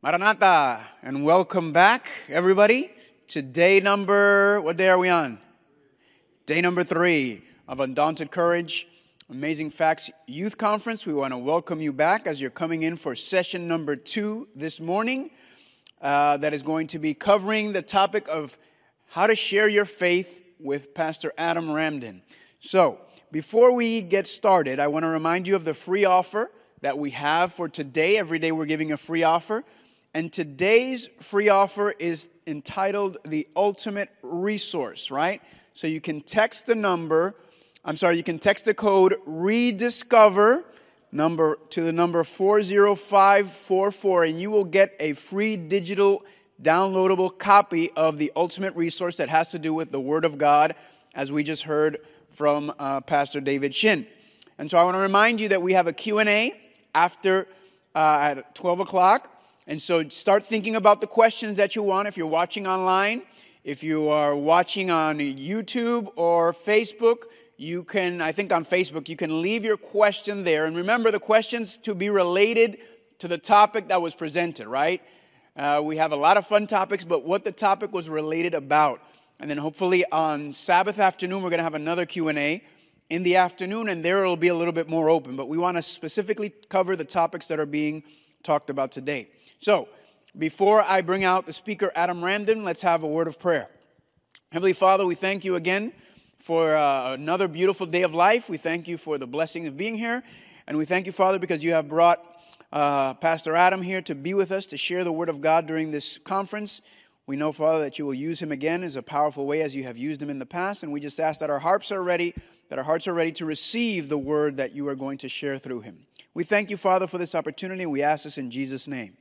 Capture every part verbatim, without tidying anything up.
Maranatha, and welcome back, everybody, to day number, what day are we on? Day number three of Undaunted Courage, Amazing Facts Youth Conference. We want to welcome you back as you're coming in for session number two this morning. Uh, that is going to be covering the topic of how to share your faith with Pastor Adam Ramden. So, before we get started, I want to remind you of the free offer that we have for today. Every day we're giving a free offer. And today's free offer is entitled The Ultimate Resource, right? So you can text the number, I'm sorry, you can text the code REDISCOVER number to the number four zero five four four, and you will get a free digital downloadable copy of The Ultimate Resource that has to do with the Word of God, as we just heard from uh, Pastor David Shin. And so I want to remind you that we have a Q and A after uh, at twelve o'clock. And so start thinking about the questions that you want. If you're watching online, if you are watching on YouTube or Facebook, you can, I think on Facebook, you can leave your question there. And remember the questions to be related to the topic that was presented, right? Uh, we have a lot of fun topics, but what the topic was related about. And then hopefully on Sabbath afternoon, we're going to have another Q and A in the afternoon, and there it'll be a little bit more open. But we want to specifically cover the topics that are being talked about today. So, before I bring out the speaker, Adam Ramden, let's have a word of prayer. Heavenly Father, we thank you again for uh, another beautiful day of life. We thank you for the blessing of being here. And we thank you, Father, because you have brought uh, Pastor Adam here to be with us, to share the word of God during this conference. We know, Father, that you will use him again as a powerful way as you have used him in the past. And we just ask that our hearts are ready, that our hearts are ready to receive the word that you are going to share through him. We thank you, Father, for this opportunity. We ask this in Jesus' name.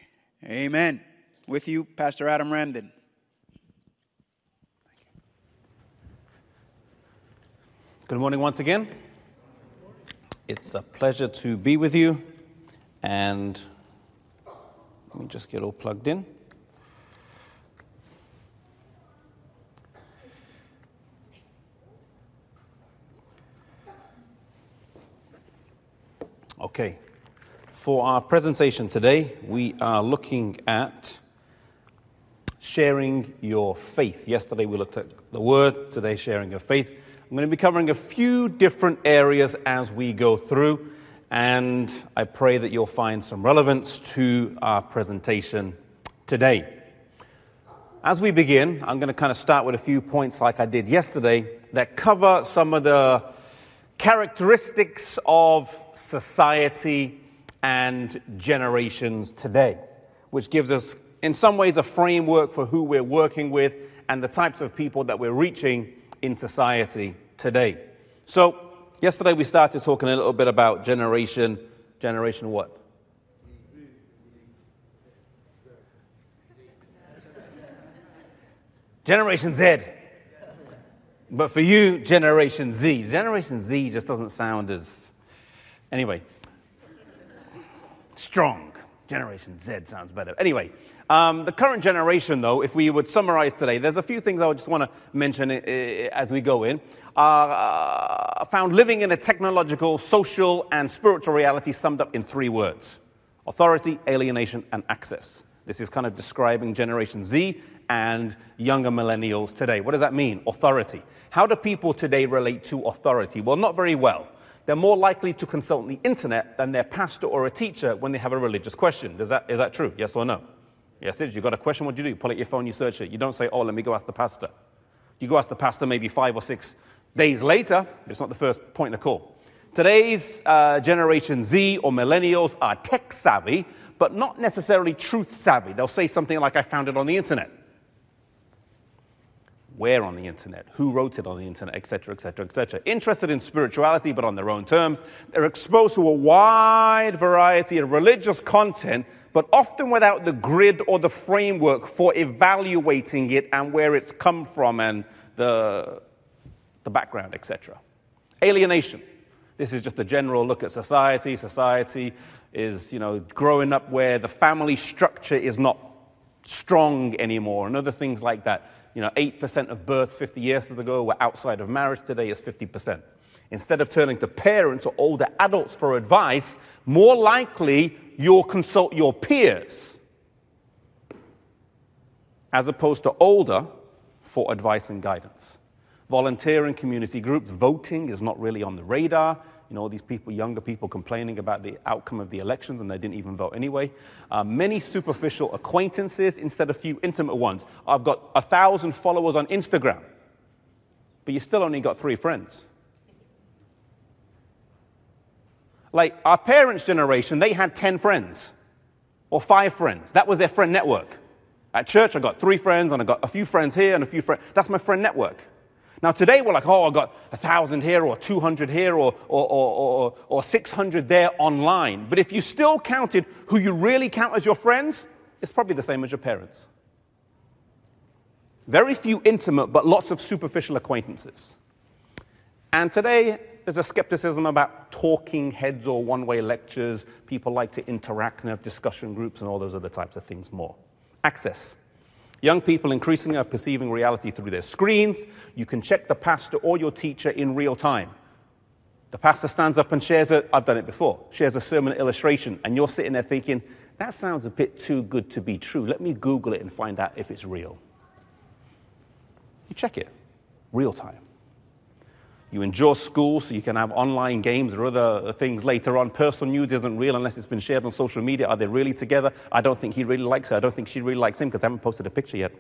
Amen. With you, Pastor Adam Ramden. Good morning once again. It's a pleasure to be with you. And let me just get all plugged in. Okay. For our presentation today, we are looking at sharing your faith. Yesterday we looked at the word, today sharing your faith. I'm going to be covering a few different areas as we go through, and I pray that you'll find some relevance to our presentation today. As we begin, I'm going to kind of start with a few points like I did yesterday that cover some of the characteristics of society and generations today, which gives us, in some ways, a framework for who we're working with and the types of people that we're reaching in society today. So, yesterday we started talking a little bit about generation, generation what? Generation Z. But for you, Generation Z. Generation Z just doesn't sound as... Anyway. Strong. Generation Z sounds better. Anyway, um, the current generation, though, if we would summarize today, there's a few things I would just want to mention uh, as we go in. Uh, found living in a technological, social, and spiritual reality summed up in three words: authority, alienation, and access. This is kind of describing Generation Z and younger millennials today. What does that mean? Authority. How do people today relate to authority? Well, not very well. They're more likely to consult the internet than their pastor or a teacher when they have a religious question. Is that, is that true? Yes or no? Yes, it is. You've got a question, what do you do? You pull out your phone, you search it. You don't say, oh, let me go ask the pastor. You go ask the pastor maybe five or six days later. It's not the first point of call. Today's uh, Generation Z or millennials are tech savvy, but not necessarily truth savvy. They'll say something like, I found it on the internet. Where on the internet? Who wrote it on the internet? Etc., etc., et cetera. Interested in spirituality, but on their own terms. They're exposed to a wide variety of religious content, but often without the grid or the framework for evaluating it and where it's come from and the, the background, et cetera. Alienation. This is just a general look at society. Society is, you know, growing up where the family structure is not strong anymore, and other things like that. You know, eight percent of births fifty years ago were outside of marriage. Today is fifty percent. Instead of turning to parents or older adults for advice, more likely you'll consult your peers as opposed to older for advice and guidance. Volunteering, community groups, voting is not really on the radar. You know, all these people, younger people complaining about the outcome of the elections and they didn't even vote anyway. Uh, many superficial acquaintances instead of few intimate ones. I've got a thousand followers on Instagram, but you still only got three friends. Like our parents' generation, they had ten friends or five friends. That was their friend network. At church, I got three friends and I got a few friends here and a few friends. That's my friend network. Now today we're like, oh, I got a thousand here or two hundred here or, or, or, or, or six hundred there online. But if you still counted who you really count as your friends, it's probably the same as your parents. Very few intimate, but lots of superficial acquaintances. And today there's a skepticism about talking heads or one-way lectures. People like to interact and have discussion groups and all those other types of things more. Access. Young people increasingly are perceiving reality through their screens. You can check the pastor or your teacher in real time. The pastor stands up and shares a, I've done it before, shares a sermon illustration, and you're sitting there thinking, that sounds a bit too good to be true. Let me Google it and find out if it's real. You check it, real time. You enjoy school so you can have online games or other things later on. Personal news isn't real unless it's been shared on social media. Are they really together? I don't think he really likes her. I don't think she really likes him because they haven't posted a picture yet.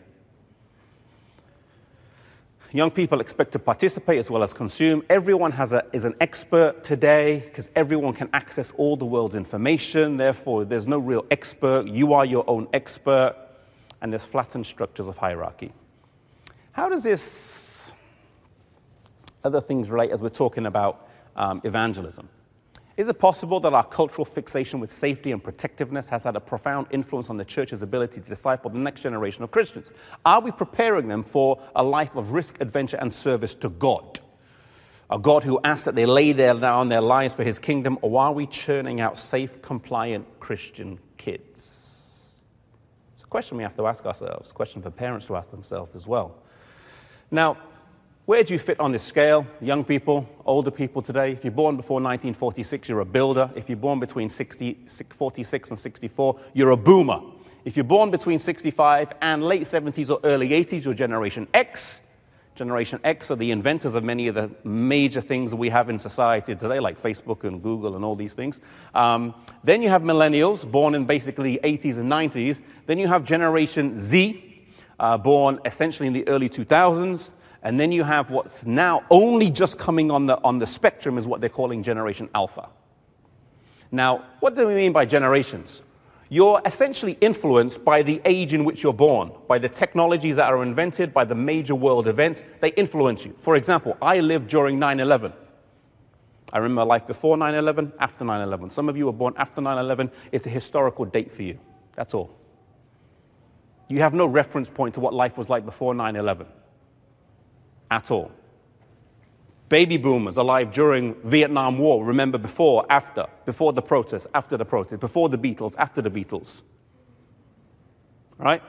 Young people expect to participate as well as consume. Everyone has a, is an expert today because everyone can access all the world's information. Therefore, there's no real expert. You are your own expert. And there's flattened structures of hierarchy. How does this other things relate as we're talking about um, evangelism? Is it possible that our cultural fixation with safety and protectiveness has had a profound influence on the church's ability to disciple the next generation of Christians? Are we preparing them for a life of risk, adventure, and service to God? A God who asks that they lay down their lives for his kingdom, or are we churning out safe, compliant Christian kids? It's a question we have to ask ourselves, a question for parents to ask themselves as well. Now, where do you fit on this scale? Young people, older people today. If you're born before nineteen forty-six, you're a builder. If you're born between forty-six and sixty-four, you're a boomer. If you're born between sixty-five and late seventies or early eighties, you're Generation X. Generation X are the inventors of many of the major things we have in society today, like Facebook and Google and all these things. Um, then you have millennials, born in basically eighties and nineties. Then you have Generation Z, uh, born essentially in the early two thousands. And then you have what's now only just coming on the, on the spectrum is what they're calling Generation Alpha. Now, what do we mean by generations? You're essentially influenced by the age in which you're born, by the technologies that are invented, by the major world events. They influence you. For example, I lived during nine eleven. I remember life before nine eleven, after nine eleven. Some of you were born after nine eleven. It's a historical date for you. That's all. You have no reference point to what life was like before nine eleven. At all. Baby boomers alive during Vietnam War, remember before, after, before the protests, after the protests, before the Beatles, after the Beatles. Right?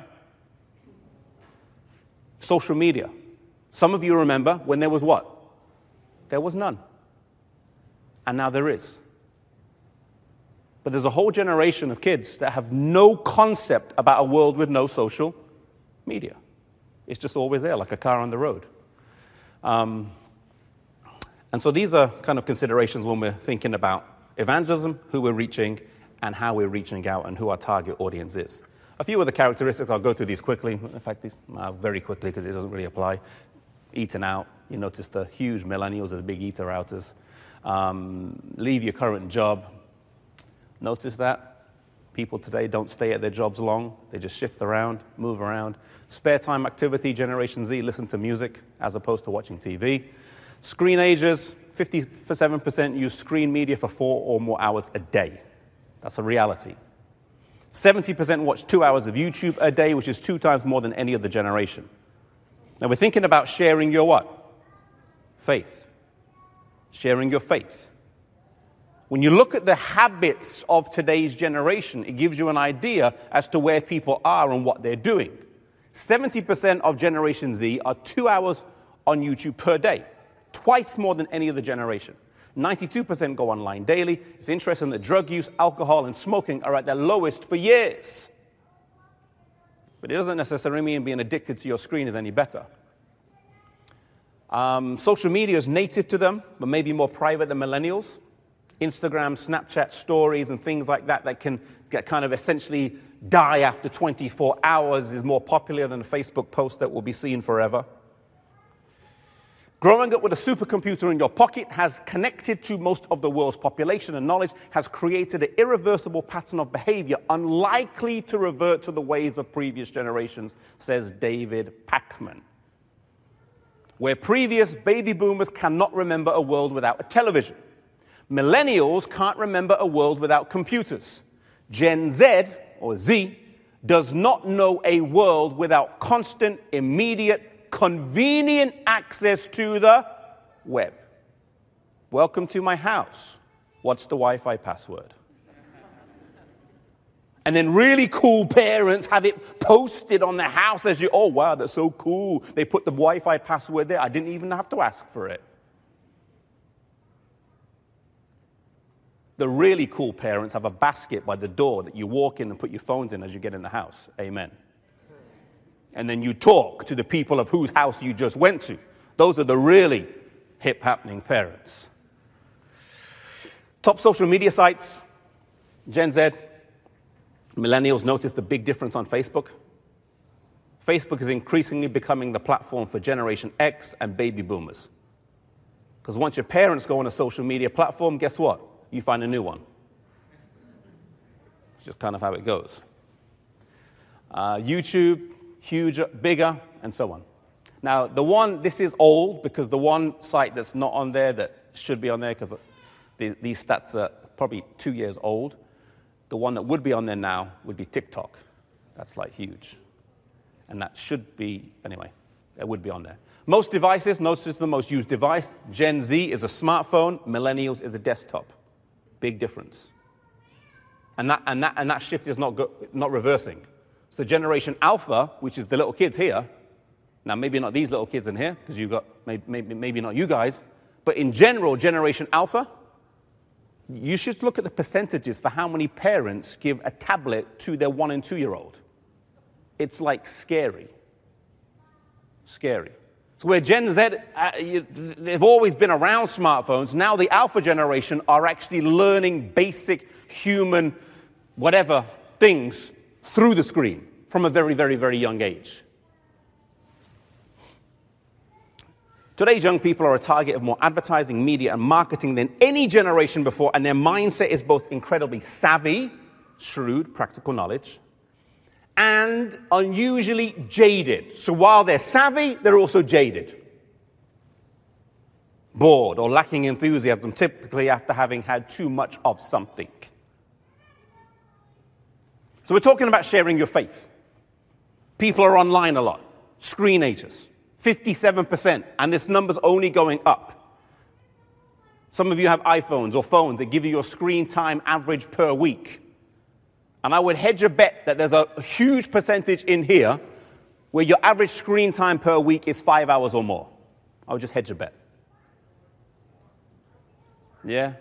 Social media. Some of you remember when there was what? There was none. And now there is. But there's a whole generation of kids that have no concept about a world with no social media. It's just always there, like a car on the road. Um, and so these are kind of considerations when we're thinking about evangelism, who we're reaching, and how we're reaching out, and who our target audience is. A few of the characteristics, I'll go through these quickly. In fact, these, uh, very quickly, because it doesn't really apply. Eating out. You notice the huge millennials are the big eater-outers. Um, leave your current job. Notice that? People today don't stay at their jobs long. They just shift around, move around. Spare time activity, Generation Z, listen to music as opposed to watching T V. Screen agers, fifty-seven percent use screen media for four or more hours a day. That's a reality. seventy percent watch two hours of YouTube a day, which is two times more than any other generation. Now we're thinking about sharing your what? Faith. Sharing your faith. When you look at the habits of today's generation, it gives you an idea as to where people are and what they're doing. seventy percent of Generation Z are two hours on YouTube per day, twice more than any other generation. ninety-two percent go online daily. It's interesting that drug use, alcohol, and smoking are at their lowest for years. But it doesn't necessarily mean being addicted to your screen is any better. Um, social media is native to them, but maybe more private than millennials. Instagram, Snapchat stories, and things like that that can get kind of essentially die after twenty-four hours is more popular than a Facebook post that will be seen forever. Growing up with a supercomputer in your pocket has connected to most of the world's population, and knowledge has created an irreversible pattern of behavior unlikely to revert to the ways of previous generations, says David Pakman. Where previous baby boomers cannot remember a world without a television, millennials can't remember a world without computers. Gen Z, or Z, does not know a world without constant, immediate, convenient access to the web. Welcome to my house. What's the Wi-Fi password? And then really cool parents have it posted on their house as you, oh, wow, that's so cool. They put the Wi-Fi password there. I didn't even have to ask for it. The really cool parents have a basket by the door that you walk in and put your phones in as you get in the house. Amen. And then you talk to the people of whose house you just went to. Those are the really hip happening parents. Top social media sites, Gen Z. Millennials notice the big difference on Facebook. Facebook is increasingly becoming the platform for Generation X and baby boomers. Because once your parents go on a social media platform, guess what? You find a new one. It's just kind of how it goes. Uh, YouTube, huge, bigger, and so on. Now, the one, this is old because the one site that's not on there that should be on there, because the, these stats are probably two years old, the one that would be on there now would be TikTok. That's like huge. And that should be, anyway, it would be on there. Most devices, notice the most used device. Gen Z is a smartphone, millennials is a desktop. Big difference. And that, and that, and that shift is not, go, not reversing. So Generation Alpha, which is the little kids here, now maybe not these little kids in here, because you've got, maybe, maybe, maybe not you guys, but in general, Generation Alpha, you should look at the percentages for how many parents give a tablet to their one and two-year-old. It's like scary. Scary. So where Gen Z, uh, you, they've always been around smartphones, now the Alpha generation are actually learning basic human whatever things through the screen from a very, very, very young age. Today's young people are a target of more advertising, media, and marketing than any generation before, and their mindset is both incredibly savvy, shrewd, practical knowledge, and unusually jaded. So while they're savvy, they're also jaded. Bored or lacking enthusiasm, typically after having had too much of something. So we're talking about sharing your faith. People are online a lot. Screenagers. fifty-seven percent, and this number's only going up. Some of you have iPhones or phones that give you your screen time average per week. And I would hedge a bet that there's a huge percentage in here where your average screen time per week is five hours or more. I would just hedge a bet. Yeah?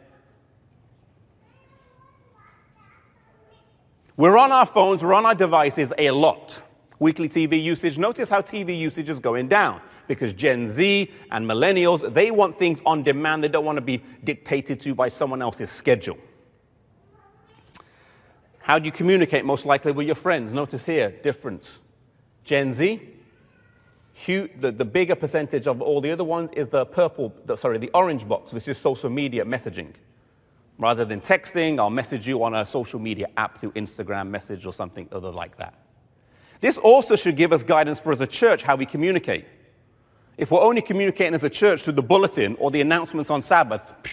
We're on our phones, we're on our devices a lot. Weekly T V usage. Notice how T V usage is going down because Gen Z and millennials, they want things on demand. They don't want to be dictated to by someone else's schedule. How do you communicate most likely with your friends? Notice here, difference. Gen Z, huge, the, the bigger percentage of all the other ones is the purple, the, sorry, the orange box, which is social media messaging. Rather than texting, I'll message you on a social media app through Instagram message or something other like that. This also should give us guidance for as a church how we communicate. If we're only communicating as a church through the bulletin or the announcements on Sabbath, phew.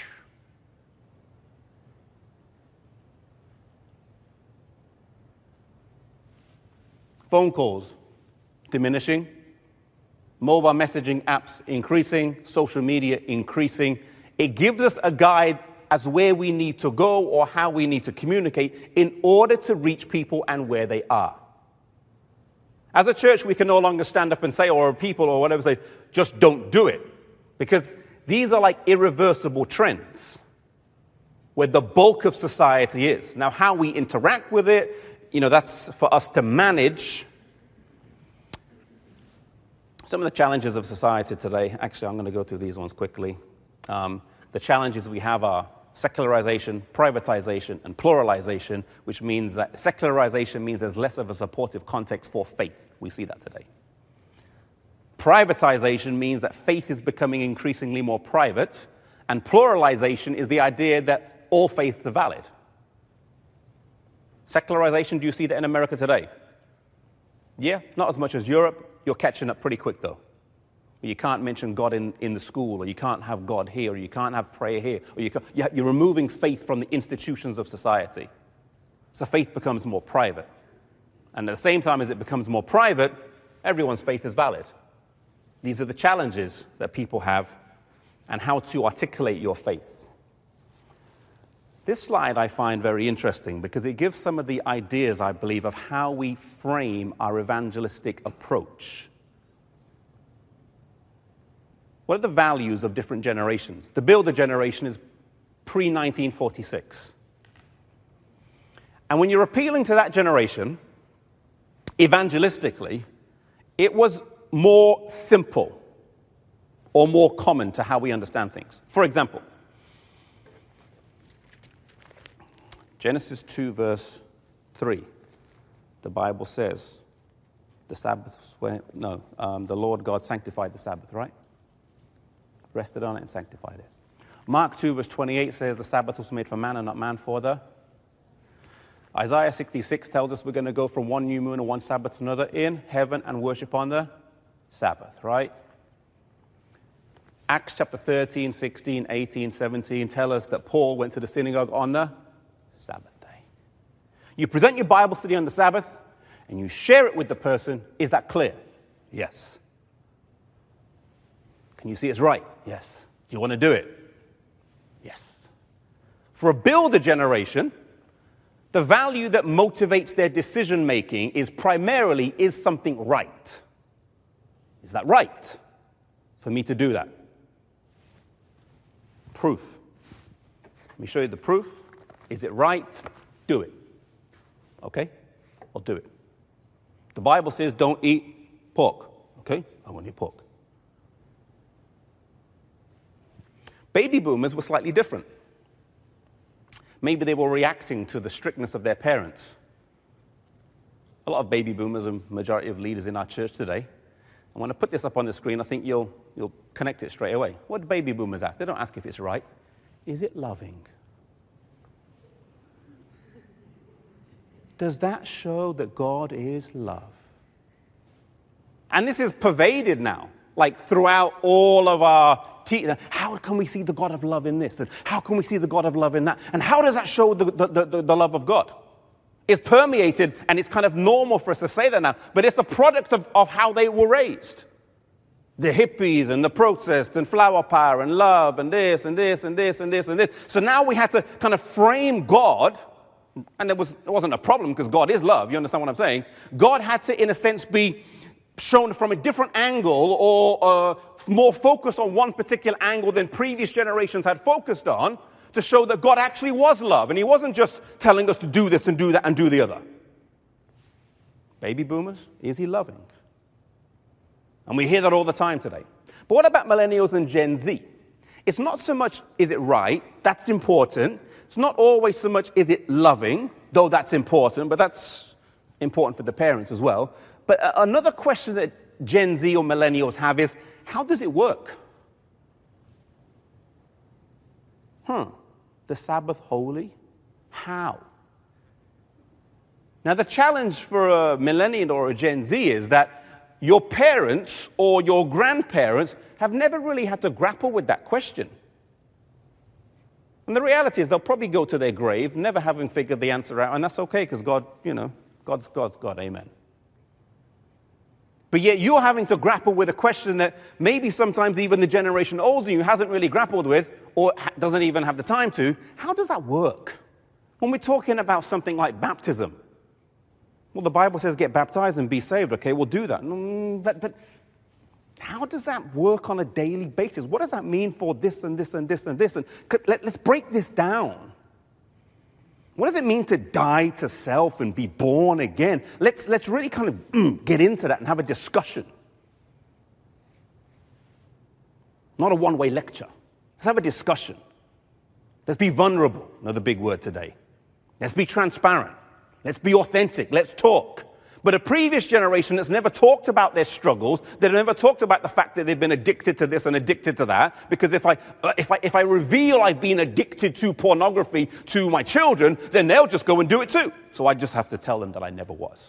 Phone calls diminishing, mobile messaging apps increasing, social media increasing. It gives us a guide as where we need to go or how we need to communicate in order to reach people and where they are. As a church, we can no longer stand up and say, or people or whatever say, just don't do it. Because these are like irreversible trends where the bulk of society is. Now, how we interact with it, you know, that's for us to manage. Some of the challenges of society today, actually, I'm going to go through these ones quickly. Um, the challenges we have are secularization, privatization, and pluralization, which means that secularization means there's less of a supportive context for faith. We see that today. Privatization means that faith is becoming increasingly more private, and pluralization is the idea that all faiths are valid. Secularization, do you see that in America today? Yeah, not as much as Europe. You're catching up pretty quick, though. You can't mention God in, in the school, or you can't have God here, or you can't have prayer here, or you can't, you're removing faith from the institutions of society. So faith becomes more private. And at the same time as it becomes more private, everyone's faith is valid. These are the challenges that people have and how to articulate your faith. This slide I find very interesting because it gives some of the ideas, I believe, of how we frame our evangelistic approach. What are the values of different generations? The Builder generation is pre nineteen forty-six. And when you're appealing to that generation, evangelistically, it was more simple or more common to how we understand things. For example, Genesis two, verse three, the Bible says, the Sabbath, no, um, the Lord God sanctified the Sabbath, right? Rested on it and sanctified it. Mark two, verse twenty-eight says the Sabbath was made for man and not man for the. Isaiah sixty-six tells us we're going to go from one new moon and one Sabbath to another in heaven and worship on the Sabbath, right? Acts chapter thirteen, sixteen, eighteen, seventeen tell us that Paul went to the synagogue on the Sabbath day. You present your Bible study on the Sabbath and you share it with the person. Is that clear? Yes. Can you see it's right? Yes. Do you want to do it? Yes. For a Builder generation, the value that motivates their decision-making is primarily, is something right? Is that right for me to do that? Proof. Let me show you the proof. Is it right? Do it. Okay? I'll do it. The Bible says don't eat pork. Okay? I won't eat pork. Baby boomers were slightly different. Maybe they were reacting to the strictness of their parents. A lot of baby boomers and majority of leaders in our church today. And when I put this up on the screen, I think you'll, you'll connect it straight away. What do baby boomers ask? They don't ask if it's right. Is it loving? Does that show that God is love? And this is pervaded now, like throughout all of our teaching. How can we see the God of love in this? And how can we see the God of love in that? And how does that show the, the, the, the love of God? It's permeated, and it's kind of normal for us to say that now, but it's a product of, of how they were raised. The hippies and the protest and flower power and love and this and this and this and this and this. So now we had to kind of frame God, and it, was, it wasn't a problem because God is love. You understand what I'm saying? God had to, in a sense, be shown from a different angle or uh, more focused on one particular angle than previous generations had focused on to show that God actually was love. And he wasn't just telling us to do this and do that and do the other. Baby boomers, is he loving? And we hear that all the time today. But what about millennials and Gen Z? It's not so much, is it right? That's important. It's not always so much, is it loving? Though that's important, but that's important for the parents as well. But uh, another question that Gen Z or millennials have is, how does it work? Huh. The Sabbath holy? How? Now, the challenge for a millennial or a Gen Z is that your parents or your grandparents have never really had to grapple with that question. And the reality is they'll probably go to their grave never having figured the answer out, and that's okay because God, you know, God's God's God, amen. But yet you're having to grapple with a question that maybe sometimes even the generation older you hasn't really grappled with or doesn't even have the time to. How does that work? When we're talking about something like baptism, well, the Bible says get baptized and be saved. Okay, we'll do that. But, but how does that work on a daily basis? What does that mean for this and this and this and this? And let, let's break this down. What does it mean to die to self and be born again? Let's, let's really kind of mm, get into that and have a discussion. Not a one-way lecture. Let's have a discussion. Let's be vulnerable, another big word today. Let's be transparent. Let's be authentic. Let's talk. But a previous generation that's never talked about their struggles, they've never talked about the fact that they've been addicted to this and addicted to that, because if I, uh, if I, if I reveal I've been addicted to pornography to my children, then they'll just go and do it too. So I just have to tell them that I never was.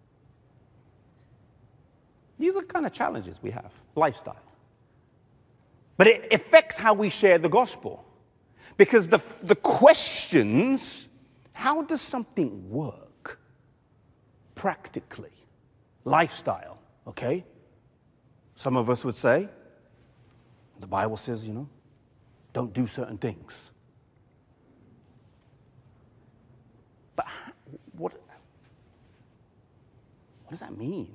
These are the kind of challenges we have, lifestyle. But it affects how we share the gospel. Because the, the questions, how does something work practically? Lifestyle, okay? Some of us would say, the Bible says, you know, don't do certain things. But what, what does that mean?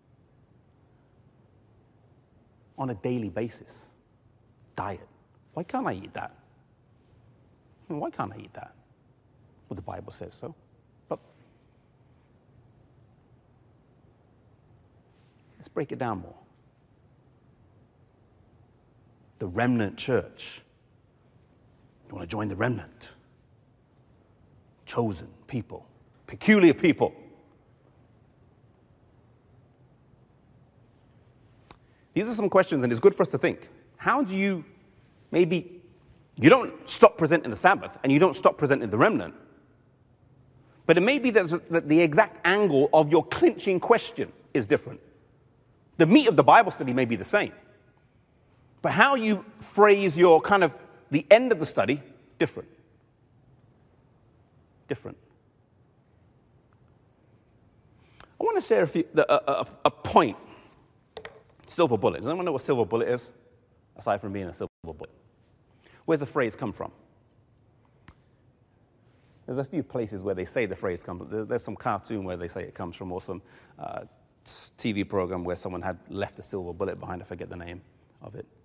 On a daily basis. Diet. Why can't I eat that? Why can't I eat that? Well, the Bible says so. But let's break it down more. The remnant church. You want to join the remnant? Chosen people. Peculiar people. These are some questions, and it's good for us to think. How do you, maybe, you don't stop presenting the Sabbath, and you don't stop presenting the remnant, but it may be that, that the exact angle of your clinching question is different. The meat of the Bible study may be the same, but how you phrase your kind of, the end of the study, different. Different. I want to share a, few, a, a, a point. Silver bullet. Does anyone know what silver bullet is? Aside from being a silver bullet. Where's the phrase come from? There's a few places where they say the phrase comes from. There's some cartoon where they say it comes from, or some uh, T V program where someone had left a silver bullet behind. I forget the name of it.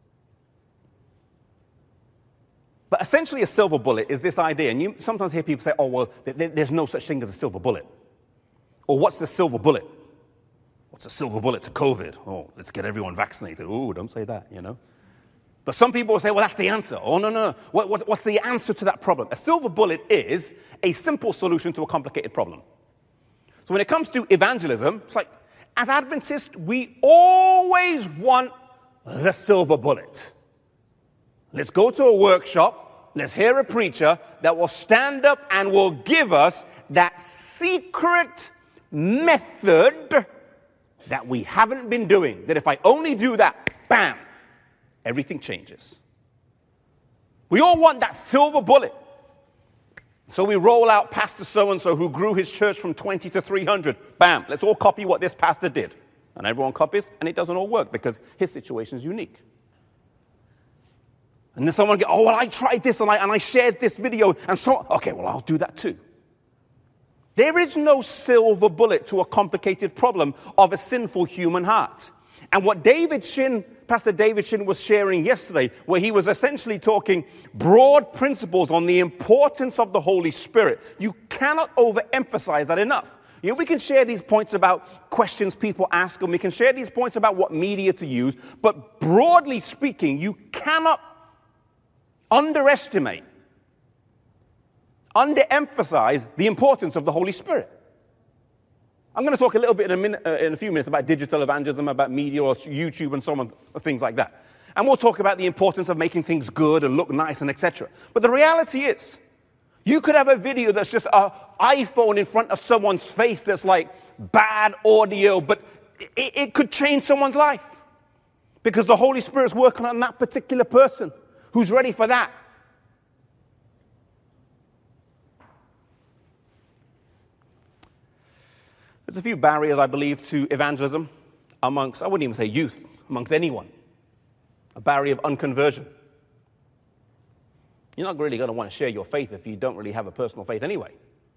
But essentially a silver bullet is this idea, and you sometimes hear people say, oh, well, there's no such thing as a silver bullet. Or what's the silver bullet? What's a silver bullet to COVID? Oh, let's get everyone vaccinated. Oh, don't say that, you know. But some people will say, well, that's the answer. Oh, no, no. What, what, what's the answer to that problem? A silver bullet is a simple solution to a complicated problem. So when it comes to evangelism, it's like, as Adventists, we always want the silver bullet. Let's go to a workshop. Let's hear a preacher that will stand up and will give us that secret method that we haven't been doing, that if I only do that, bam, everything changes. We all want that silver bullet. So we roll out Pastor so-and-so who grew his church from twenty to three hundred. Bam, let's all copy what this pastor did. And everyone copies, and it doesn't all work because his situation is unique. And then someone goes, oh, well, I tried this, and I, and I shared this video, and so, okay, well, I'll do that too. There is no silver bullet to a complicated problem of a sinful human heart. And what David Shin, Pastor David Shin was sharing yesterday, where he was essentially talking broad principles on the importance of the Holy Spirit. You cannot overemphasize that enough. You know, we can share these points about questions people ask, and we can share these points about what media to use, but broadly speaking, you cannot underestimate underemphasize the importance of the Holy Spirit. I'm going to talk a little bit in a, minute, uh, in a few minutes about digital evangelism, about media or YouTube and so on, things like that. And we'll talk about the importance of making things good and look nice and et cetera. But the reality is, you could have a video that's just an iPhone in front of someone's face that's like bad audio, but it, it could change someone's life because the Holy Spirit's working on that particular person who's ready for that. There's a few barriers, I believe, to evangelism amongst, I wouldn't even say youth, amongst anyone. A barrier of unconversion. You're not really going to want to share your faith if you don't really have a personal faith anyway.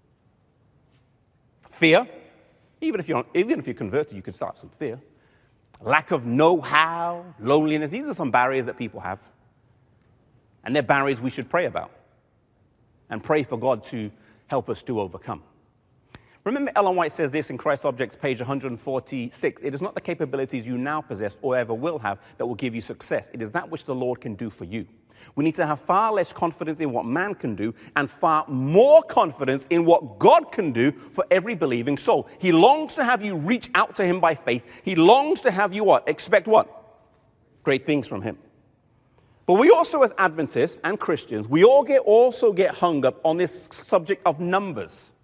Fear. Even if you're, even if you're converted, you can start some fear. Lack of know-how, loneliness. These are some barriers that people have. And they're barriers we should pray about. And pray for God to help us to overcome. Remember, Ellen White says this in Christ Objects, page one hundred forty-six. It is not the capabilities you now possess or ever will have that will give you success. It is that which the Lord can do for you. We need to have far less confidence in what man can do and far more confidence in what God can do for every believing soul. He longs to have you reach out to him by faith. He longs to have you what? Expect what? Great things from him. But we also, as Adventists and Christians, we all get also get hung up on this subject of numbers.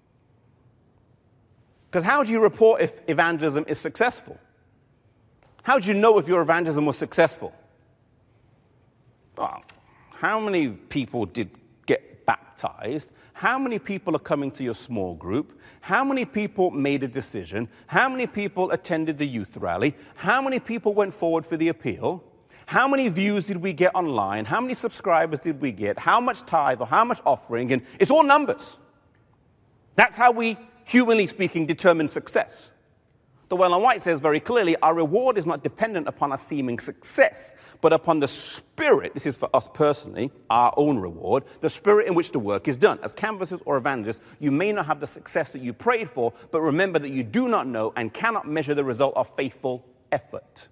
Because how do you report if evangelism is successful? How do you know if your evangelism was successful? Well, how many people did get baptized? How many people are coming to your small group? How many people made a decision? How many people attended the youth rally? How many people went forward for the appeal? How many views did we get online? How many subscribers did we get? How much tithe or how much offering? And it's all numbers. That's how we, humanly speaking, determine success. The Ellen White says very clearly, our reward is not dependent upon our seeming success, but upon the spirit, this is for us personally, our own reward, the spirit in which the work is done. As canvassers or evangelists, you may not have the success that you prayed for, but remember that you do not know and cannot measure the result of faithful effort.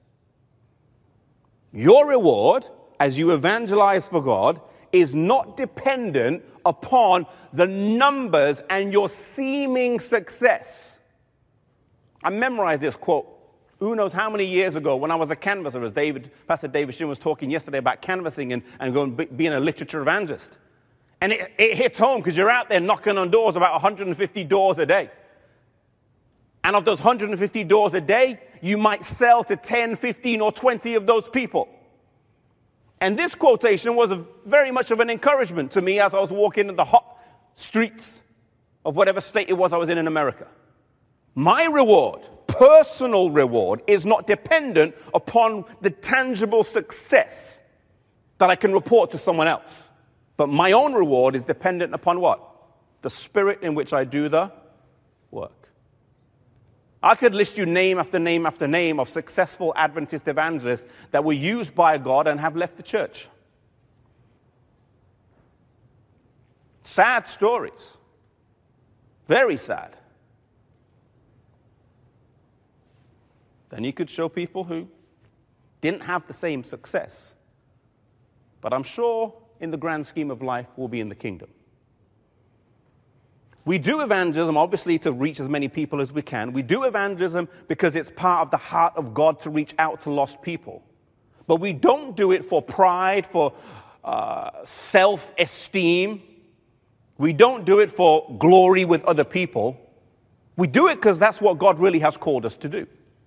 Your reward, as you evangelize for God, is not dependent upon the numbers and your seeming success. I memorized this quote, who knows how many years ago, when I was a canvasser, as David, Pastor David Shin was talking yesterday about canvassing and, and going be, being a literature evangelist. And it, it hits home because you're out there knocking on doors, about one hundred fifty doors a day. And of those one hundred fifty doors a day, you might sell to ten, fifteen, or twenty of those people. And this quotation was a, very much of an encouragement to me as I was walking in the hot streets of whatever state it was I was in in America. My reward, personal reward, is not dependent upon the tangible success that I can report to someone else. But my own reward is dependent upon what? The spirit in which I do the work. I could list you name after name after name of successful Adventist evangelists that were used by God and have left the church. Sad stories. Very sad. Then you could show people who didn't have the same success, but I'm sure in the grand scheme of life will be in the kingdom. We do evangelism, obviously, to reach as many people as we can. We do evangelism because it's part of the heart of God to reach out to lost people. But we don't do it for pride, for uh, self-esteem. We don't do it for glory with other people. We do it because that's what God really has called us to do.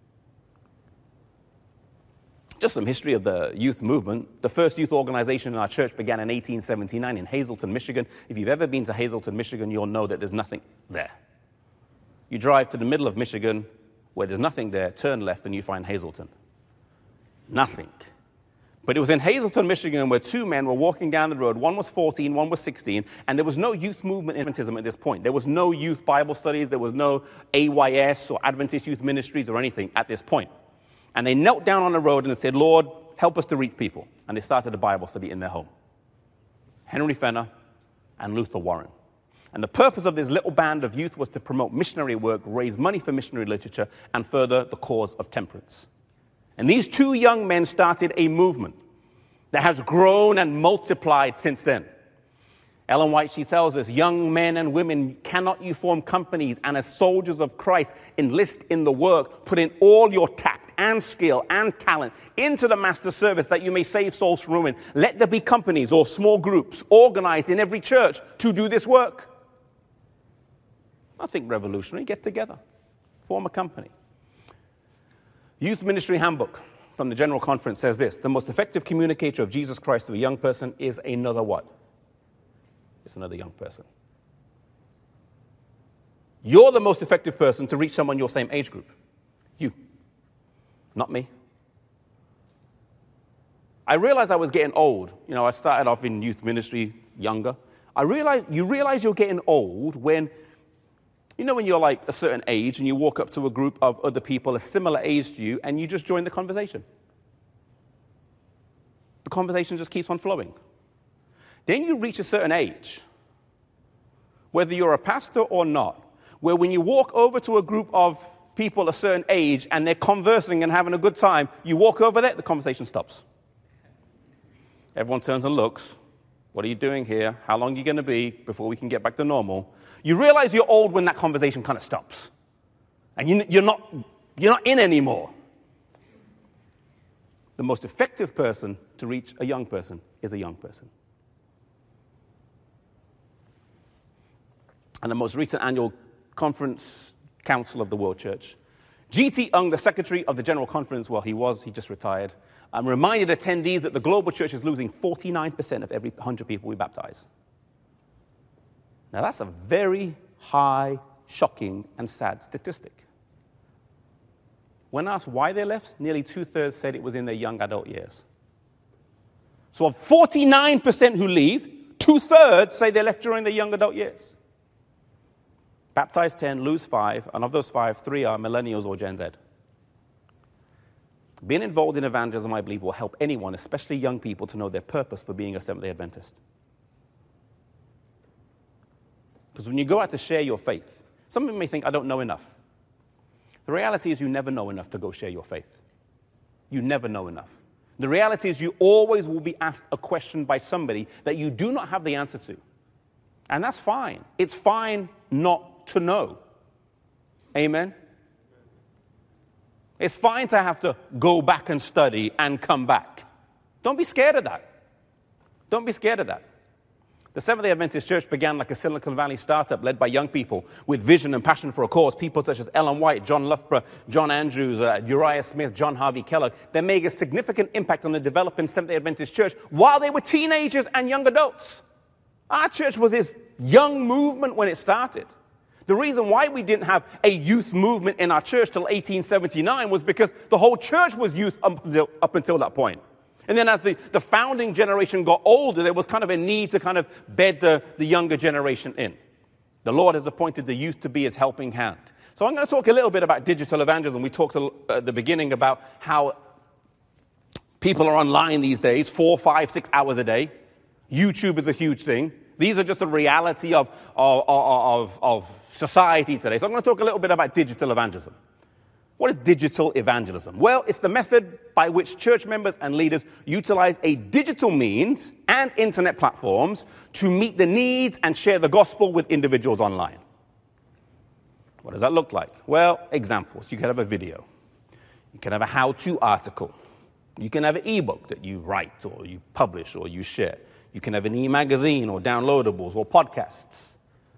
Just some history of the youth movement. The first youth organization in our church began in eighteen seventy-nine in Hazleton, Michigan. If you've ever been to Hazleton, Michigan, you'll know that there's nothing there. You drive to the middle of Michigan where there's nothing there, turn left, and you find Hazleton. Nothing. But it was in Hazleton, Michigan, where two men were walking down the road. One was fourteen, one was sixteen, and there was no youth movement in Adventism at this point. There was no youth Bible studies. There was no A Y S or Adventist Youth Ministries or anything at this point. And they knelt down on the road and said, Lord, help us to reach people. And they started a Bible study in their home. Henry Fenner and Luther Warren. And the purpose of this little band of youth was to promote missionary work, raise money for missionary literature, and further the cause of temperance. And these two young men started a movement that has grown and multiplied since then. Ellen White, she tells us, young men and women, cannot you form companies and as soldiers of Christ enlist in the work, put in all your tact and skill and talent into the master's service that you may save souls from ruin. Let there be companies or small groups organized in every church to do this work. Nothing revolutionary. Get together. Form a company. Youth Ministry Handbook from the General Conference says this: the most effective communicator of Jesus Christ to a young person is another what? It's another young person. You're the most effective person to reach someone your same age group. You. Not me. I realized I was getting old. You know, I started off in youth ministry younger. I realized, you realize you're getting old when, you know, when you're like a certain age and you walk up to a group of other people a similar age to you and you just join the conversation. The conversation just keeps on flowing. Then you reach a certain age, whether you're a pastor or not, where when you walk over to a group of people a certain age and they're conversing and having a good time, you walk over there, the conversation stops. Everyone turns and looks. What are you doing here? How long are you going to be before we can get back to normal? You realize you're old when that conversation kind of stops. And you, you're not, you're not in anymore. The most effective person to reach a young person is a young person. And the most recent annual conference council of the World Church, G T Ung, the secretary of the General Conference, well, he was, he just retired, um, reminded attendees that the global church is losing forty-nine percent of every one hundred people we baptize. Now, that's a very high, shocking, and sad statistic. When asked why they left, nearly two-thirds said it was in their young adult years. So of forty-nine percent who leave, two-thirds say they left during their young adult years. Baptize ten, lose five, and of those five, three are millennials or Gen Z. Being involved in evangelism, I believe, will help anyone, especially young people, to know their purpose for being a Seventh-day Adventist. Because when you go out to share your faith, some people may think, I don't know enough. The reality is you never know enough to go share your faith. You never know enough. The reality is you always will be asked a question by somebody that you do not have the answer to. And that's fine. It's fine not to know. Amen? It's fine to have to go back and study and come back. Don't be scared of that. Don't be scared of that. The Seventh-day Adventist Church began like a Silicon Valley startup led by young people with vision and passion for a cause. People such as Ellen White, John Loughborough, John Andrews, uh, Uriah Smith, John Harvey Kellogg. They made a significant impact on the developing Seventh-day Adventist Church while they were teenagers and young adults. Our church was this young movement when it started. The reason why we didn't have a youth movement in our church till eighteen seventy-nine was because the whole church was youth up until, up until that point. And then as the, the founding generation got older, there was kind of a need to kind of bed the, the younger generation in. The Lord has appointed the youth to be his helping hand. So I'm going to talk a little bit about digital evangelism. We talked at the beginning about how people are online these days, four, five, six hours a day. YouTube is a huge thing. These are just the reality of, of, of, of society today. So I'm going to talk a little bit about digital evangelism. What is digital evangelism? Well, it's the method by which church members and leaders utilize a digital means and internet platforms to meet the needs and share the gospel with individuals online. What does that look like? Well, examples. You can have a video. You can have a how-to article. You can have an ebook that you write or you publish or you share. You can have an e-magazine or downloadables or podcasts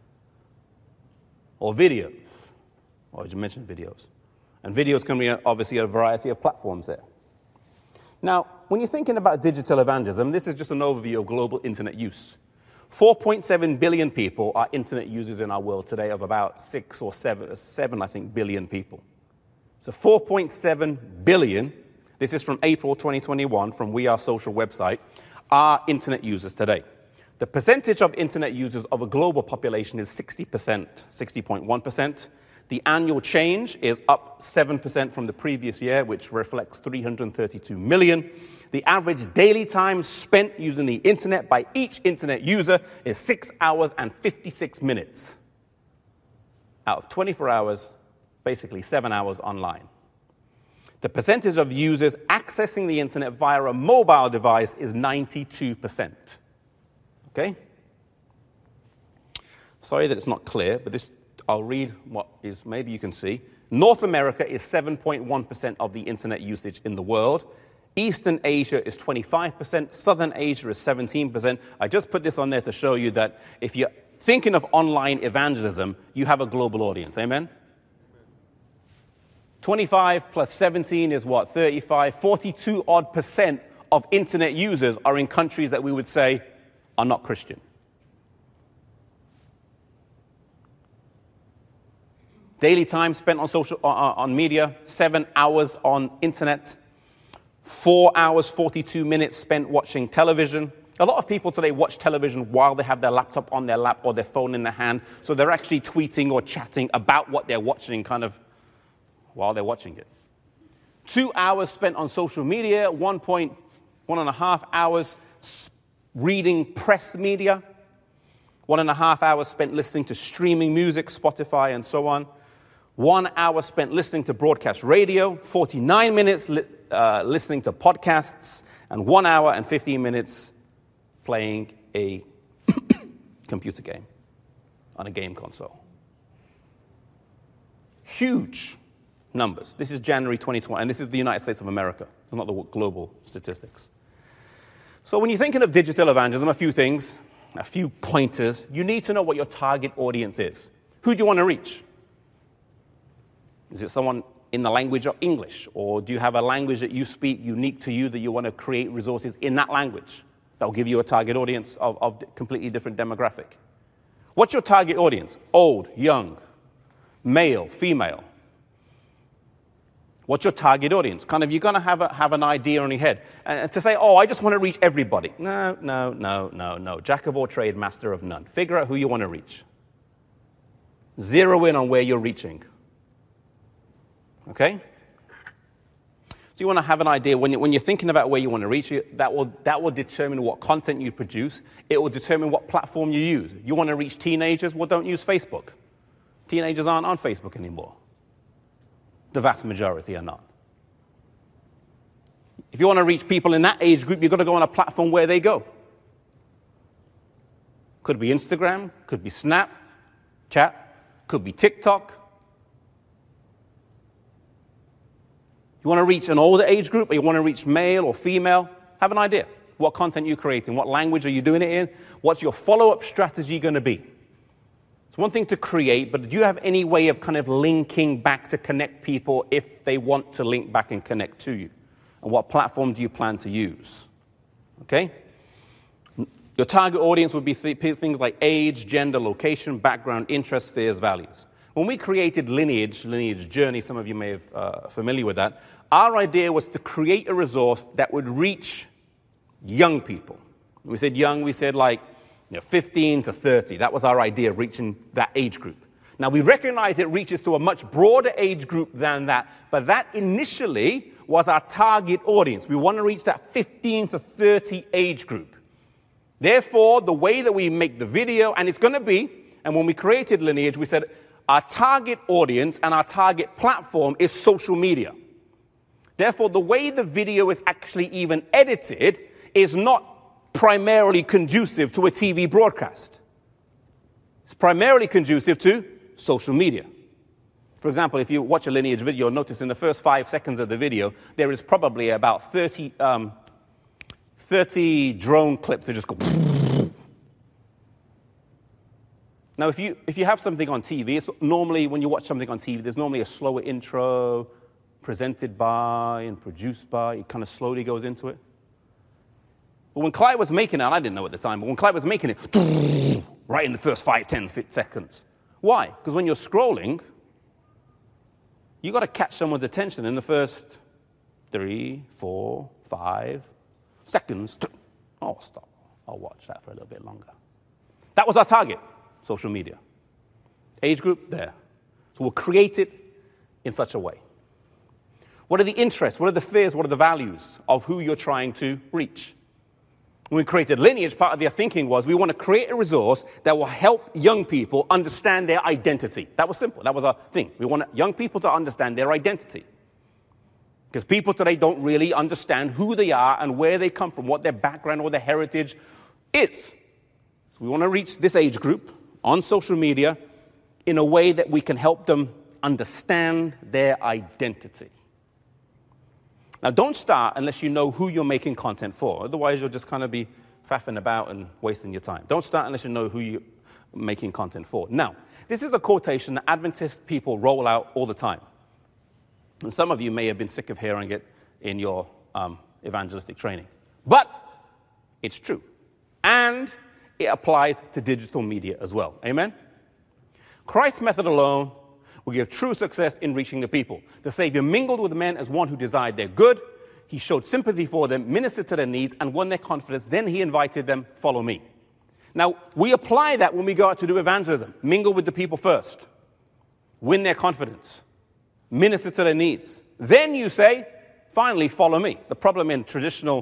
or videos. Or did you mention videos? And videos can be obviously a variety of platforms there. Now, when you're thinking about digital evangelism, this is just an overview of global internet use. four point seven billion people are internet users in our world today, of about six or seven, seven, I think, billion people. So four point seven billion, this is from April twenty twenty-one from We Are Social website, are internet users today. The percentage of internet users of a global population is sixty percent, sixty point one percent. The annual change is up seven percent from the previous year, which reflects three hundred thirty-two million. The average daily time spent using the internet by each internet user is six hours and fifty-six minutes. Out of twenty-four hours, basically seven hours online. The percentage of users accessing the internet via a mobile device is ninety-two percent. Okay? Sorry that it's not clear, but this I'll read what is, maybe you can see. North America is seven point one percent of the internet usage in the world. Eastern Asia is twenty-five percent. Southern Asia is seventeen percent. I just put this on there to show you that if you're thinking of online evangelism, you have a global audience. Amen? twenty-five plus seventeen is what? thirty-five, forty-two odd percent of internet users are in countries that we would say are not Christian. Daily time spent on social uh, on media, seven hours on internet, four hours, forty-two minutes spent watching television. A lot of people today watch television while they have their laptop on their lap or their phone in their hand, so they're actually tweeting or chatting about what they're watching kind of while they're watching it. Two hours spent on social media, one point one and a half hours reading press media, One and a half hours spent listening to streaming music, Spotify, and so on. One hour spent listening to broadcast radio, forty-nine minutes li- uh, listening to podcasts, and one hour and fifteen minutes playing a computer game on a game console. Huge numbers. This is January twenty twenty, and this is the United States of America, not the global statistics. So when you're thinking of digital evangelism, a few things, a few pointers. You need to know what your target audience is. Who do you want to reach? Is it someone in the language of English? Or do you have a language that you speak unique to you that you want to create resources in that language? That will give you a target audience of, of completely different demographic. What's your target audience? Old, young, male, female. What's your target audience? Kind of, you're going to have a, have an idea in your head. And to say, oh, I just want to reach everybody. No, no, no, no, no. Jack of all trades, master of none. Figure out who you want to reach. Zero in on where you're reaching. Okay? So you want to have an idea. When, you, when you're thinking about where you want to reach, that will, that will determine what content you produce. It will determine what platform you use. You want to reach teenagers? Well, don't use Facebook. Teenagers aren't on Facebook anymore. The vast majority are not. If you want to reach people in that age group, you've got to go on a platform where they go. Could be Instagram, could be Snap, Chat, could be TikTok. You want to reach an older age group, or you want to reach male or female, have an idea. What content you're creating, what language are you doing it in, what's your follow-up strategy going to be? One thing to create, but do you have any way of kind of linking back to connect people if they want to link back and connect to you? And what platform do you plan to use? Okay? Your target audience would be th- things like age, gender, location, background, interests, fears, values. When we created Lineage, Lineage Journey, some of you may have uh, familiar with that, our idea was to create a resource that would reach young people. When we said young, we said like, You know, fifteen to thirty, that was our idea of reaching that age group. Now, we recognize it reaches to a much broader age group than that, but that initially was our target audience. We want to reach that fifteen to thirty age group. Therefore, the way that we make the video, and it's going to be, and when we created Lineage, we said our target audience and our target platform is social media. Therefore, the way the video is actually even edited is not primarily conducive to a T V broadcast. It's primarily conducive to social media. For example, if you watch a Lineage video, notice in the first five seconds of the video, there is probably about thirty, um, thirty drone clips that just go. Now, if you, if you have something on T V, it's normally when you watch something on T V, there's normally a slower intro, presented by and produced by. It kind of slowly goes into it. But when Clyde was making it, and I didn't know at the time, but when Clyde was making it, right in the first five, ten seconds. Why? Because when you're scrolling, you've got to catch someone's attention in the first three, four, five seconds. Oh, stop. I'll watch that for a little bit longer. That was our target, social media. Age group, there. So we'll create it in such a way. What are the interests? What are the fears? What are the values of who you're trying to reach? When we created Lineage, part of their thinking was we want to create a resource that will help young people understand their identity. That was simple. That was our thing. We want young people to understand their identity. Because people today don't really understand who they are and where they come from, what their background or their heritage is. So we want to reach this age group on social media in a way that we can help them understand their identity. Now, don't start unless you know who you're making content for. Otherwise, you'll just kind of be faffing about and wasting your time. Don't start unless you know who you're making content for. Now, this is a quotation that Adventist people roll out all the time. And some of you may have been sick of hearing it in your um, evangelistic training. But it's true. And it applies to digital media as well. Amen? Christ's method alone will give true success in reaching the people. The Savior mingled with men as one who desired their good. He showed sympathy for them, ministered to their needs, and won their confidence. Then he invited them, follow me. Now, we apply that when we go out to do evangelism. Mingle with the people first. Win their confidence. Minister to their needs. Then you say, finally, follow me. The problem in traditional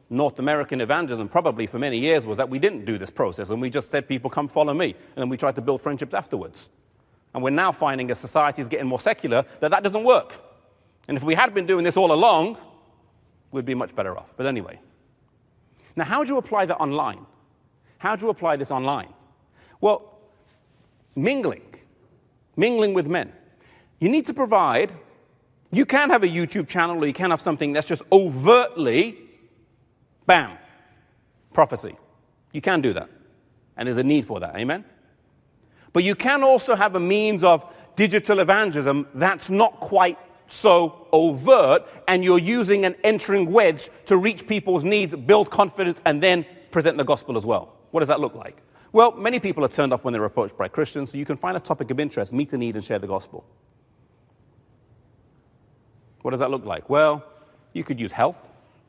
North American evangelism probably for many years was that we didn't do this process and we just said, people, come follow me. And then we tried to build friendships afterwards. And we're now finding as society is getting more secular that that doesn't work. And if we had been doing this all along, we'd be much better off. But anyway. Now, how do you apply that online? How do you apply this online? Well, mingling. Mingling with men. You need to provide, you can have a YouTube channel or you can have something that's just overtly, bam, prophecy. You can do that. And there's a need for that, amen? But you can also have a means of digital evangelism that's not quite so overt, and you're using an entering wedge to reach people's needs, build confidence, and then present the gospel as well. What does that look like? Well, many people are turned off when they're approached by Christians, so you can find a topic of interest, meet a need, and share the gospel. What does that look like? Well, you could use health.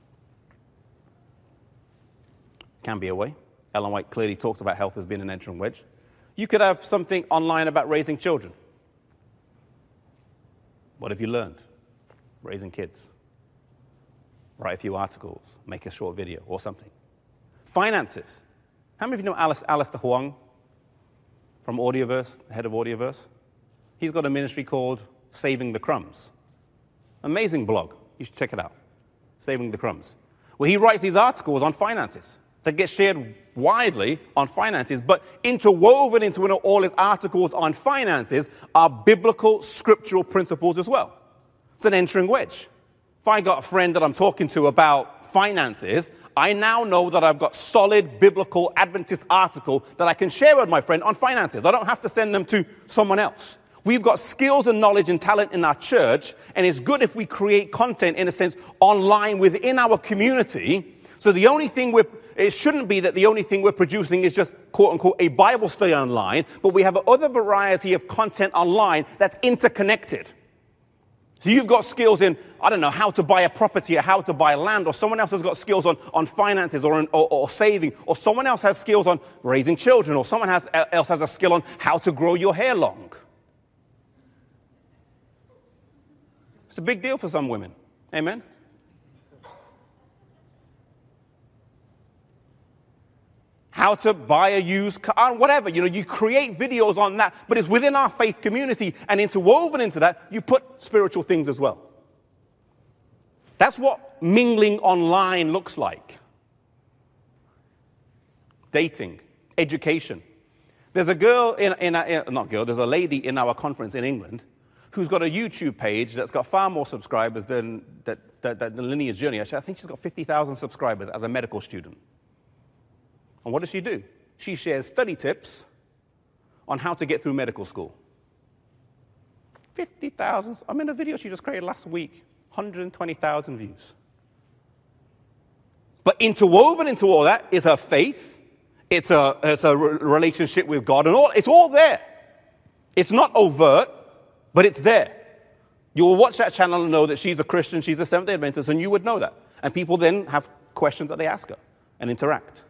Can be a way. Ellen White clearly talked about health as being an entering wedge. You could have something online about raising children. What have you learned? Raising kids. Write a few articles, make a short video or something. Finances. How many of you know Alice, Alistair Huang from Audioverse, the head of Audioverse? He's got a ministry called Saving the Crumbs. Amazing blog. You should check it out. Saving the Crumbs. Well, he writes these articles on finances that get shared widely on finances, but interwoven into all his articles on finances are biblical scriptural principles as well. It's an entering wedge. If I got a friend that I'm talking to about finances, I now know that I've got solid biblical Adventist article that I can share with my friend on finances. I don't have to send them to someone else. We've got skills and knowledge and talent in our church, and it's good if we create content, in a sense, online within our community. So the only thing we're, it shouldn't be that the only thing we're producing is just, quote unquote, a Bible study online, but we have other variety of content online that's interconnected. So you've got skills in, I don't know, how to buy a property or how to buy land, or someone else has got skills on, on finances or, on, or, or saving, or someone else has skills on raising children, or someone has, else has a skill on how to grow your hair long. It's a big deal for some women. Amen? How to buy a used car, whatever. You know, you create videos on that, but it's within our faith community, and interwoven into that, you put spiritual things as well. That's what mingling online looks like. Dating, education. There's a girl, in, in, a, in not girl, there's a lady in our conference in England who's got a YouTube page that's got far more subscribers than, that, that, that the Lineage Journey. Actually, I think she's got fifty thousand subscribers as a medical student. And what does she do? She shares study tips on how to get through medical school. fifty thousand. I mean, a video she just created last week, one hundred twenty thousand views. But interwoven into all that is her faith. It's a, it's a re- relationship with God, and all. It's all there. It's not overt, but it's there. You will watch that channel and know that she's a Christian, she's a Seventh-day Adventist, and you would know that. And people then have questions that they ask her and interact.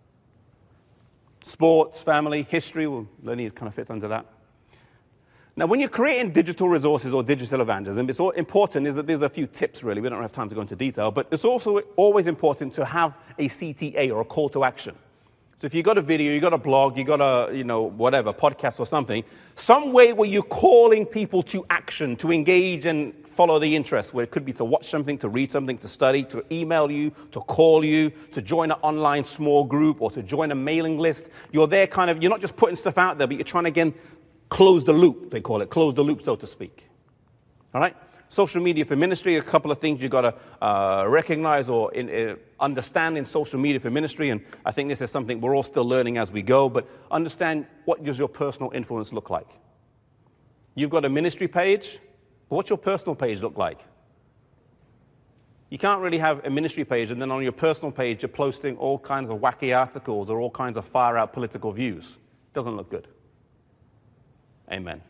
Sports, family, history, well, Lenny kind of fits under that. Now, when you're creating digital resources or digital evangelism, it's all important is that there's a few tips, really. We don't have time to go into detail, but it's also always important to have a C T A or a call to action. So if you've got a video, you've got a blog, you've got a, you know, whatever, podcast or something, some way where you're calling people to action, to engage and follow the interest, where it could be to watch something, to read something, to study, to email you, to call you, to join an online small group, or to join a mailing list. You're there kind of, you're not just putting stuff out there, but you're trying to, again, close the loop, they call it, close the loop, so to speak. All right? Social media for ministry, a couple of things you've got to uh, recognize or in, uh, understand in social media for ministry, and I think this is something we're all still learning as we go, but understand, what does your personal influence look like? You've got a ministry page, but what's your personal page look like? You can't really have a ministry page and then on your personal page you're posting all kinds of wacky articles or all kinds of far-out political views. It doesn't look good. Amen.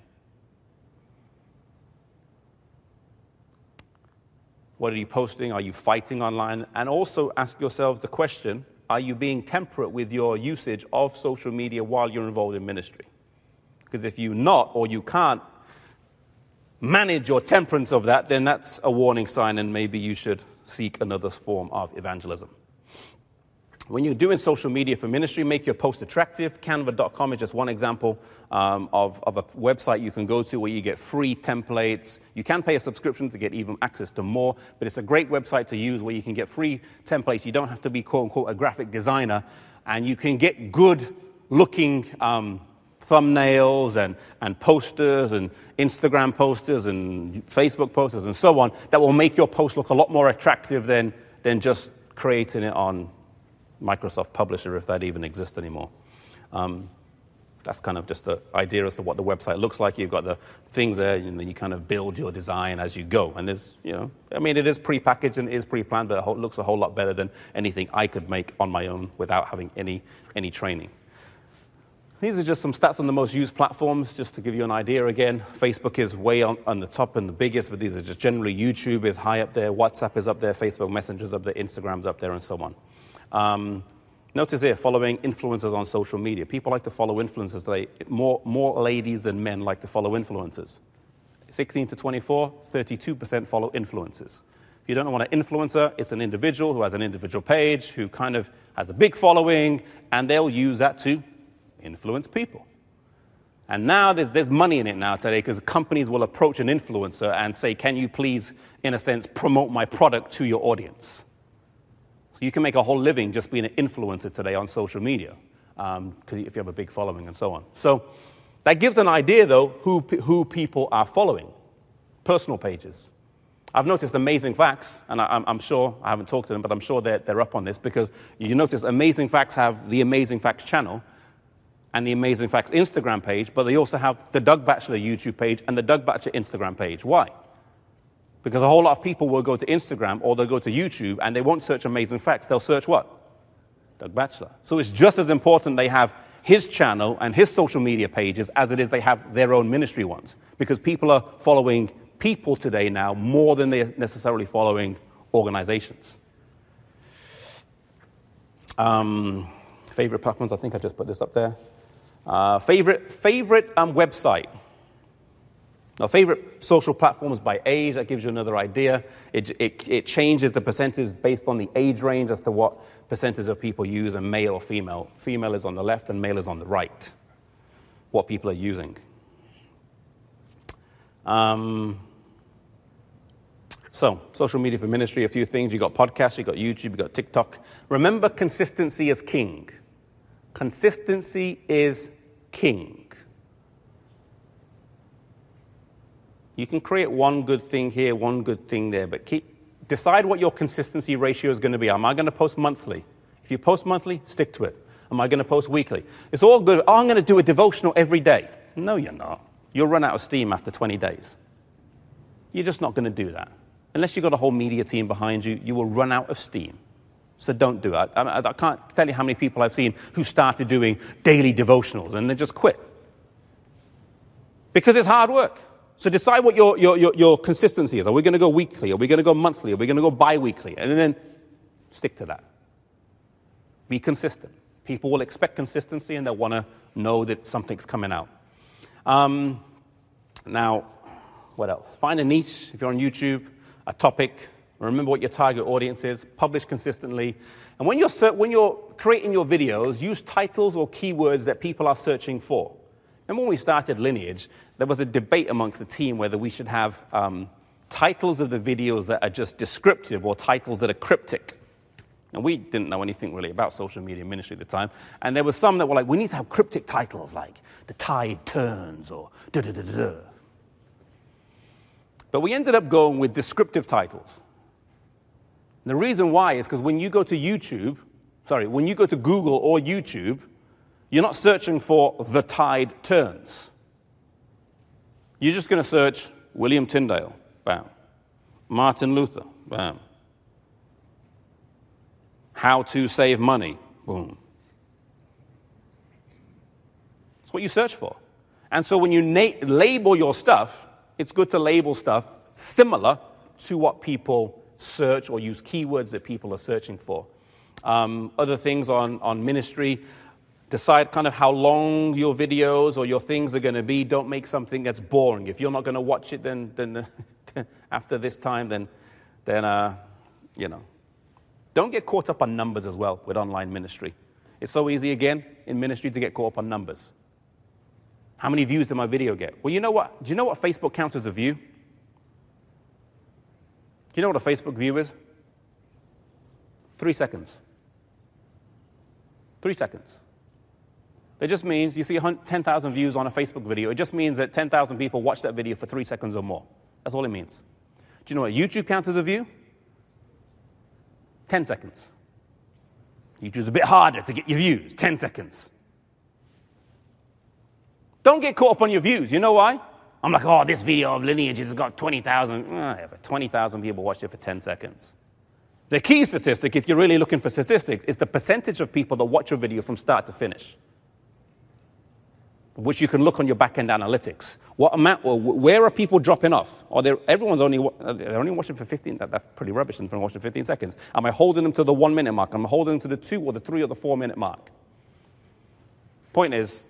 What are you posting? Are you fighting online? And also ask yourselves the question, are you being temperate with your usage of social media while you're involved in ministry? Because if you're not, or you can't manage your temperance of that, then that's a warning sign, and maybe you should seek another form of evangelism. When you're doing social media for ministry, make your post attractive. Canva dot com is just one example um, of, of a website you can go to where you get free templates. You can pay a subscription to get even access to more, but it's a great website to use where you can get free templates. You don't have to be, quote unquote, a graphic designer, and you can get good looking um, thumbnails and, and posters and Instagram posters and Facebook posters and so on that will make your post look a lot more attractive than, than just creating it on Microsoft Publisher, if that even exists anymore. Um, that's kind of just the idea as to what the website looks like. You've got the things there, and then you kind of build your design as you go. And there's, you know, I mean, it is pre-packaged and it is pre-planned, but it looks a whole lot better than anything I could make on my own without having any any training. These are just some stats on the most used platforms, just to give you an idea again. Facebook is way on, on the top and the biggest, but these are just generally YouTube is high up there, WhatsApp is up there, Facebook Messenger's up there, Instagram's up there, and so on. Um, notice here, following influencers on social media. People like to follow influencers today. More, more ladies than men like to follow influencers. sixteen to twenty-four, thirty-two percent follow influencers. If you don't know what an influencer, it's an individual who has an individual page, who kind of has a big following, and they'll use that to influence people. And now there's, there's money in it now today, because companies will approach an influencer and say, can you please, in a sense, promote my product to your audience? So you can make a whole living just being an influencer today on social media, um, if you have a big following and so on. So that gives an idea, though, who, who people are following. Personal pages. I've noticed Amazing Facts, and I, I'm sure, I haven't talked to them, but I'm sure they're, they're up on this, because you notice Amazing Facts have the Amazing Facts channel and the Amazing Facts Instagram page, but they also have the Doug Batchelor YouTube page and the Doug Batchelor Instagram page. Why? Because a whole lot of people will go to Instagram or they'll go to YouTube and they won't search Amazing Facts. They'll search what? Doug Batchelor. So it's just as important they have his channel and his social media pages as it is they have their own ministry ones. Because people are following people today now more than they're necessarily following organizations. Um, favorite platforms, I think I just put this up there. Uh, favorite favorite um, website. Now, favorite social platforms by age, that gives you another idea. It, it, it changes the percentage based on the age range as to what percentage of people use, and male or female. Female is on the left and male is on the right, what people are using. Um, so, social media for ministry, a few things. You've got podcasts, you've got YouTube, you've got TikTok. Remember, consistency is king. Consistency is king. You can create one good thing here, one good thing there, but keep, decide what your consistency ratio is going to be. Am I going to post monthly? If you post monthly, stick to it. Am I going to post weekly? It's all good. Oh, I'm going to do a devotional every day. No, you're not. You'll run out of steam after twenty days. You're just not going to do that. Unless you've got a whole media team behind you, you will run out of steam. So don't do it. I, I, I can't tell you how many people I've seen who started doing daily devotionals and they just quit. Because it's hard work. So decide what your, your, your, your consistency is. Are we going to go weekly? Are we going to go monthly? Are we going to go bi-weekly? And then stick to that. Be consistent. People will expect consistency and they'll want to know that something's coming out. Um, now, what else? Find a niche if you're on YouTube, a topic. Remember what your target audience is. Publish consistently. And when you're, when you're creating your videos, use titles or keywords that people are searching for. Remember when we started Lineage, there was a debate amongst the team whether we should have um, titles of the videos that are just descriptive or titles that are cryptic. And we didn't know anything really about social media ministry at the time. And there were some that were like, we need to have cryptic titles like The Tide Turns or da-da-da-da-da. But we ended up going with descriptive titles. And the reason why is because when you go to YouTube, sorry, when you go to Google or YouTube, you're not searching for The Tide Turns. You're just going to search William Tyndale, bam. Martin Luther, bam. How to save money, boom. That's what you search for. And so when you na- label your stuff, it's good to label stuff similar to what people search or use keywords that people are searching for. Um, other things on, on ministry, decide kind of how long your videos or your things are going to be. Don't make something that's boring. If you're not going to watch it, then, then after this time, then, then uh, you know, Don't get caught up on numbers as well with online ministry. It's so easy, again, in ministry to get caught up on numbers. How many views did my video get? Well, you know what? Do you know what Facebook counts as a view? Do you know what a Facebook view is? Three seconds. Three seconds. It just means you see ten thousand views on a Facebook video. It just means that ten thousand people watch that video for three seconds or more. That's all it means. Do you know what YouTube counts as a view? ten seconds. YouTube's a bit harder to get your views. ten seconds. Don't get caught up on your views. You know why? I'm like, oh, this video of lineage has got twenty thousand. Whatever. twenty thousand people watched it for ten seconds. The key statistic, if you're really looking for statistics, is the percentage of people that watch your video from start to finish, which you can look on your back-end analytics. What amount? Where are people dropping off? Or everyone's only they're only watching for fifteen. That, that's pretty rubbish. And for watching fifteen seconds, am I holding them to the one-minute mark? Am I holding them to the two or the three or the four-minute mark? Point is,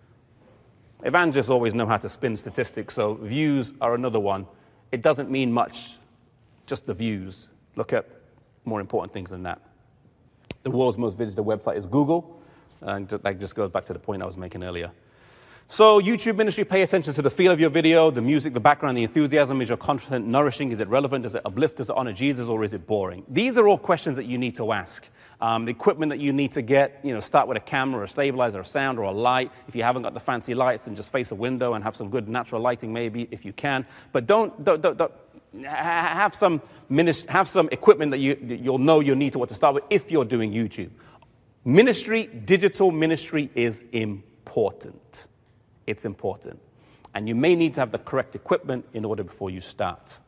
evangelists always know how to spin statistics. So views are another one. It doesn't mean much, just the views. Look at more important things than that. The world's most visited website is Google, and that just goes back to the point I was making earlier. So YouTube ministry, pay attention to the feel of your video, the music, the background, the enthusiasm. Is your content nourishing? Is it relevant? Does it uplift? Does it honor Jesus? Or is it boring? These are all questions that you need to ask. Um, the equipment that you need to get, you know, start with a camera, a stabilizer, a sound, or a light. If you haven't got the fancy lights, then just face a window and have some good natural lighting maybe if you can. But don't, don't, don't, don't have some minist- have some equipment that you, you'll know you'll need to what to start with if you're doing YouTube. Ministry, digital ministry is important. It's important. And you may need to have the correct equipment in order before you start.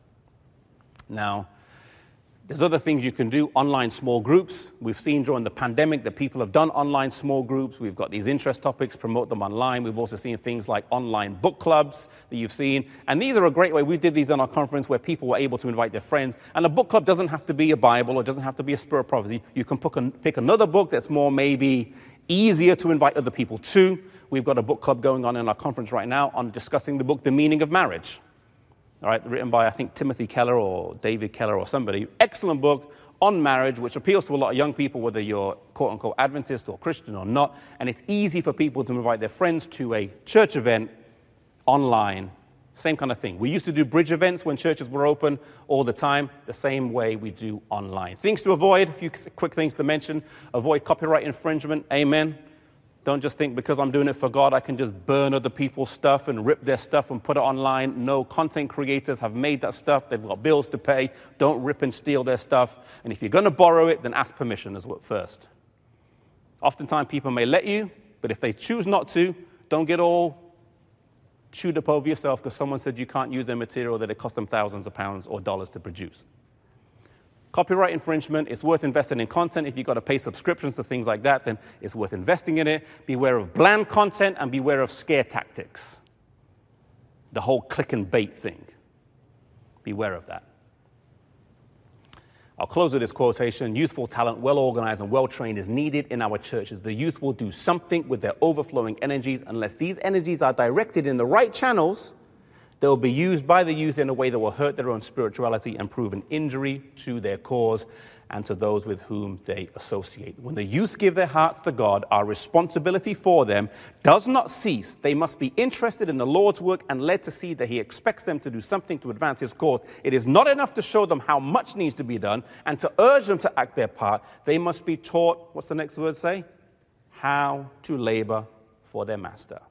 Now, there's other things you can do. Online small groups. We've seen during the pandemic that people have done online small groups. We've got these interest topics, promote them online. We've also seen things like online book clubs that you've seen. And these are a great way. We did these on our conference where people were able to invite their friends. And a book club doesn't have to be a Bible or doesn't have to be a spirit of prophecy. You can pick another book that's more maybe easier to invite other people to. We've got a book club going on in our conference right now on discussing the book, The Meaning of Marriage. All right, written by, I think, Timothy Keller or David Keller or somebody. Excellent book on marriage, which appeals to a lot of young people, whether you're quote-unquote Adventist or Christian or not. And it's easy for people to invite their friends to a church event online. Same kind of thing. We used to do bridge events when churches were open all the time, the same way we do online. Things to avoid, a few quick things to mention. Avoid copyright infringement. Amen. Don't just think because I'm doing it for God, I can just burn other people's stuff and rip their stuff and put it online. No, content creators have made that stuff. They've got bills to pay. Don't rip and steal their stuff. And if you're going to borrow it, then ask permission as well first. Oftentimes people may let you, but if they choose not to, don't get all chewed up over yourself because someone said you can't use their material that it cost them thousands of pounds or dollars to produce. Copyright infringement, it's worth investing in content. If you've got to pay subscriptions to things like that, then it's worth investing in it. Beware of bland content and beware of scare tactics. The whole click and bait thing. Beware of that. I'll close with this quotation. Youthful talent, well organized and well trained, is needed in our churches. The youth will do something with their overflowing energies. Unless these energies are directed in the right channels, they will be used by the youth in a way that will hurt their own spirituality and prove an injury to their cause and to those with whom they associate. When the youth give their hearts to God, our responsibility for them does not cease. They must be interested in the Lord's work and led to see that He expects them to do something to advance His cause. It is not enough to show them how much needs to be done and to urge them to act their part. They must be taught, what's the next word say? How to labor for their master.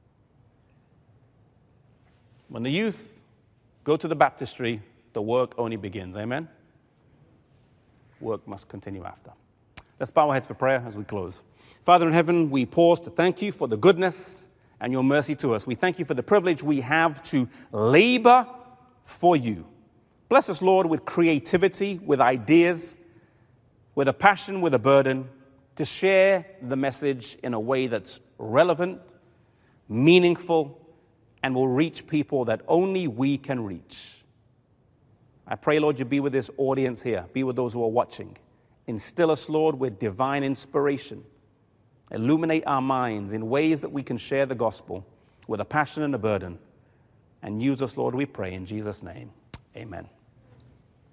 When the youth go to the baptistry, the work only begins. Amen? Work must continue after. Let's bow our heads for prayer as we close. Father in heaven, we pause to thank you for the goodness and your mercy to us. We thank you for the privilege we have to labor for you. Bless us, Lord, with creativity, with ideas, with a passion, with a burden, to share the message in a way that's relevant, meaningful, and will reach people that only we can reach. I pray, Lord, you be with this audience here. Be with those who are watching. Instill us, Lord, with divine inspiration. Illuminate our minds in ways that we can share the gospel with a passion and a burden. And use us, Lord, we pray in Jesus' name. Amen.